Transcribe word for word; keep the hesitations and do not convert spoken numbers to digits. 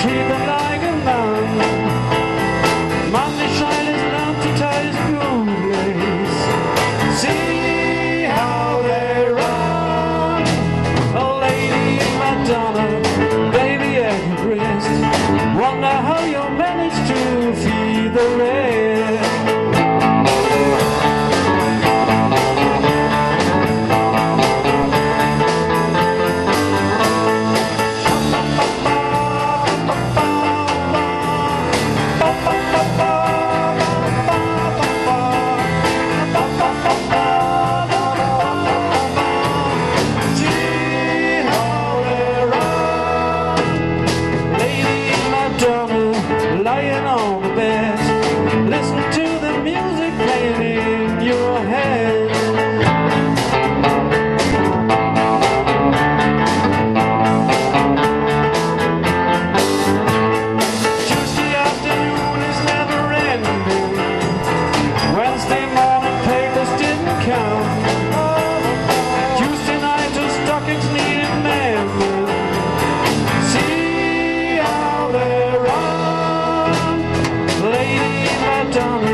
creeping like a nun. Monday Shiley's learned to tie his bootlace. See how they run. Oh, Lady Madonna, baby at your breast. Wonder how you managed to feed the rest. Lying on the bed, listen to the music playing in your head. Tuesday afternoon is never ending. Wednesday morning papers didn't count. Tuesday night to stockings needed mending. See how they run. Lady Madonna.